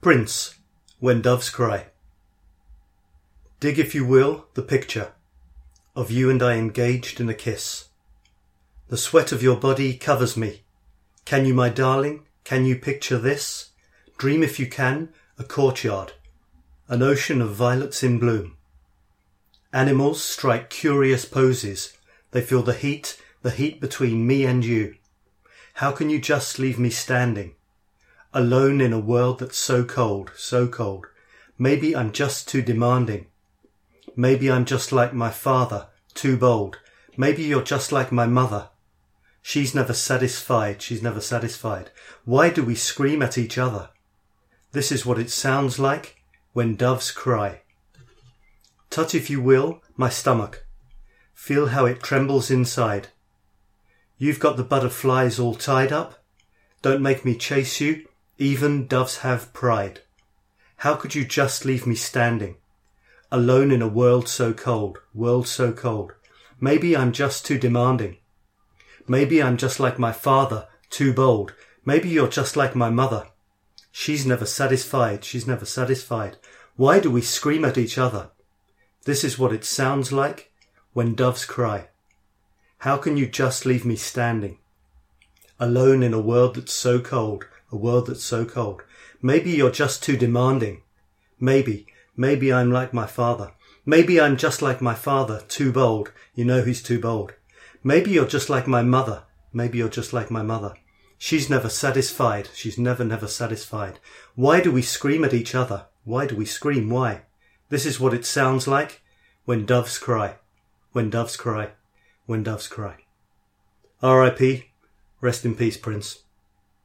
Prince, When Doves Cry. Dig, if you will, the picture of you and I engaged in a kiss. The sweat of your body covers me. Can you, my darling, can you picture this? Dream, if you can, a courtyard, an ocean of violets in bloom. Animals strike curious poses. They feel the heat between me and you. How can you just leave me standing, alone in a world that's so cold, so cold? Maybe I'm just too demanding. Maybe I'm just like my father, too bold. Maybe you're just like my mother. She's never satisfied, she's never satisfied. Why do we scream at each other? This is what it sounds like when doves cry. Touch, if you will, my stomach. Feel how it trembles inside. You've got the butterflies all tied up. Don't make me chase you. Even doves have pride. How could you just leave me standing, alone in a world so cold, world so cold? Maybe I'm just too demanding. Maybe I'm just like my father, too bold. Maybe you're just like my mother. She's never satisfied, she's never satisfied. Why do we scream at each other? This is what it sounds like when doves cry. How can you just leave me standing, alone in a world that's so cold, a world that's so cold? Maybe you're just too demanding. Maybe I'm like my father. Maybe I'm just like my father, too bold. You know he's too bold. Maybe you're just like my mother. Maybe you're just like my mother. She's never satisfied. She's never satisfied. Why do we scream at each other? Why do we scream? Why? This is what it sounds like when doves cry. When doves cry. When doves cry. R.I.P. Rest in peace, Prince.